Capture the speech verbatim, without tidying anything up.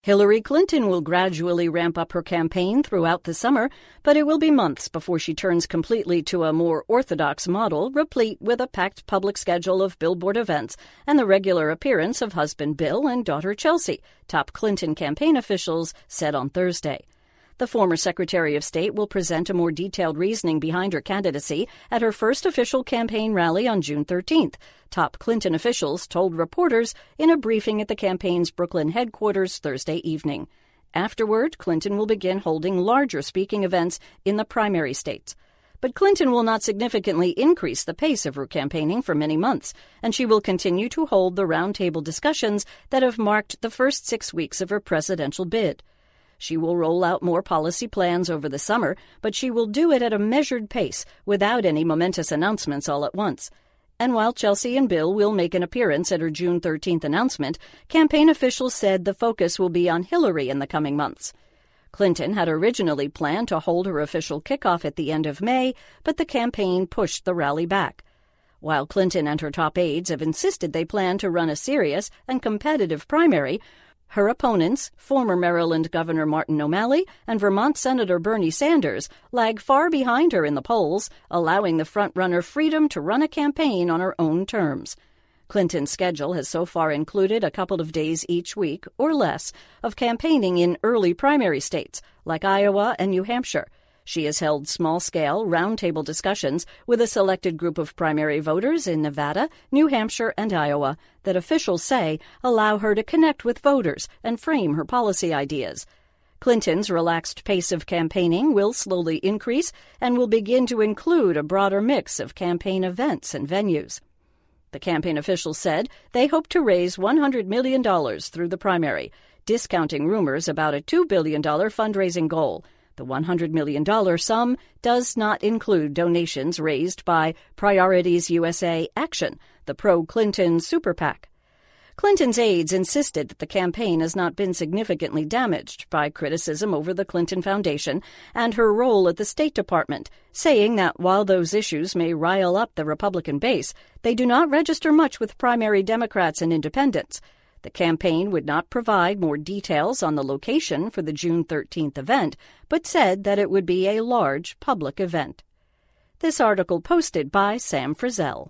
Hillary Clinton will gradually ramp up her campaign throughout the summer, but it will be months before she turns completely to a more orthodox model, replete with a packed public schedule of billboard events and the regular appearance of husband Bill and daughter Chelsea, top Clinton campaign officials said on Thursday. The former Secretary of State will present a more detailed reasoning behind her candidacy at her first official campaign rally on June thirteenth, top Clinton officials told reporters in a briefing at the campaign's Brooklyn headquarters Thursday evening. Afterward, Clinton will begin holding larger speaking events in the primary states. But Clinton will not significantly increase the pace of her campaigning for many months, and she will continue to hold the roundtable discussions that have marked the first six weeks of her presidential bid. She will roll out more policy plans over the summer, but she will do it at a measured pace without any momentous announcements all at once. And while Chelsea and Bill will make an appearance at her June thirteenth announcement, campaign officials said the focus will be on Hillary in the coming months. Clinton had originally planned to hold her official kickoff at the end of May, but the campaign pushed the rally back. While Clinton and her top aides have insisted they plan to run a serious and competitive primary, her opponents, former Maryland Governor Martin O'Malley and Vermont Senator Bernie Sanders, lag far behind her in the polls, allowing the frontrunner freedom to run a campaign on her own terms. Clinton's schedule has so far included a couple of days each week, or less, of campaigning in early primary states, like Iowa and New Hampshire. She has held small-scale, roundtable discussions with a selected group of primary voters in Nevada, New Hampshire, and Iowa that officials say allow her to connect with voters and frame her policy ideas. Clinton's relaxed pace of campaigning will slowly increase and will begin to include a broader mix of campaign events and venues. The campaign officials said they hope to raise one hundred million dollars through the primary, discounting rumors about a two billion dollars fundraising goal. The one hundred million dollars sum does not include donations raised by Priorities U S A Action, the pro-Clinton super PAC. Clinton's aides insisted that the campaign has not been significantly damaged by criticism over the Clinton Foundation and her role at the State Department, saying that while those issues may rile up the Republican base, they do not register much with primary Democrats and independents. The campaign would not provide more details on the location for the June thirteenth event, but said that it would be a large public event. This article posted by Sam Frizzell.